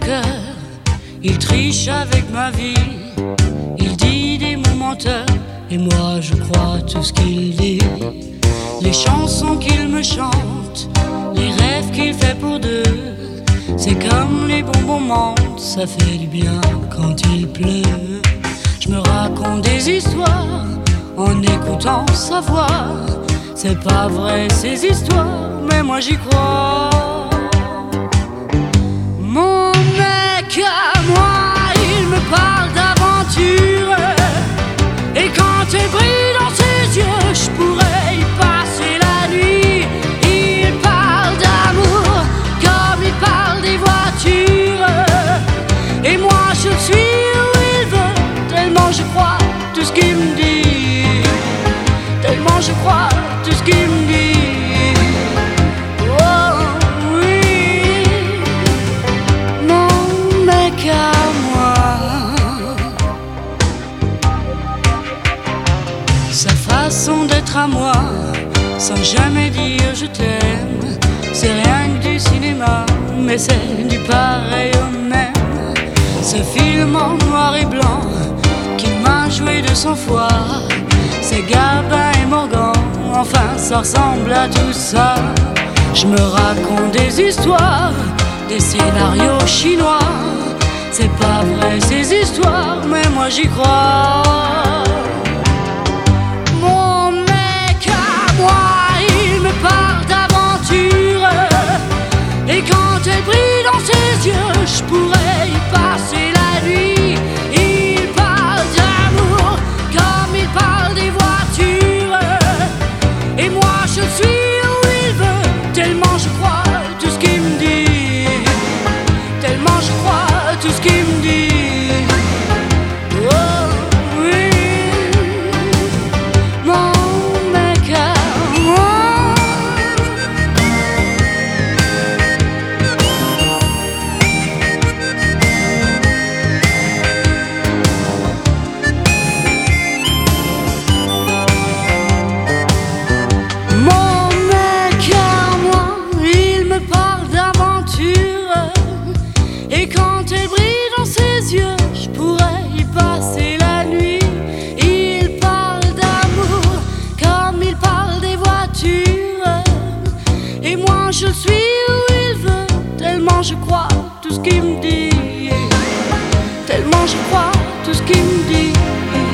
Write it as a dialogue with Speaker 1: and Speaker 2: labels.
Speaker 1: cœur, il triche avec ma vie. Il dit des mots menteurs, et moi je crois tout ce qu'il dit. Les chansons qu'il me chante, les rêves qu'il fait pour deux, c'est comme les bonbons mentent, ça fait du bien quand il pleut. Je me raconte des histoires en écoutant sa voix. C'est pas vrai ces histoires, mais moi j'y crois. Mon mec à moi, il me parle d'aventure, et quand elle brille dans ses yeux, je pourrais y passer la nuit. Il parle d'amour comme il parle des voitures, et moi je le suis où il veut, tellement je crois tout ce qu'il me dit, tellement je crois tout ce qu'il me dit. Sa façon d'être à moi, sans jamais dire je t'aime, c'est rien que du cinéma, mais c'est du pareil au même. Ce film en noir et blanc qui m'a joué de sang-froid, c'est Gabin et Morgan, enfin ça ressemble à tout ça. Je me raconte des histoires, des scénarios chinois. C'est pas vrai ces histoires, mais moi j'y crois. Mon mec à moi, il me parle d'aventure, et quand elle brille dans ses yeux, je pourrais y passer la nuit. Il parle d'amour comme il parle des voitures, et moi je suis où il veut, tellement je crois tout ce qu'il me dit, tellement je crois tout ce qu'il me dit. Oh oui, mon mec à moi. Mon mec à moi, il me parle d'aventure, et quand elle brille dans ses yeux, je pourrais y passer la nuit. Il parle d'amour comme il parle des voitures, et moi je le suis où il veut, tellement je crois tout ce qu'il me dit, tellement je crois tout ce qu'il me dit.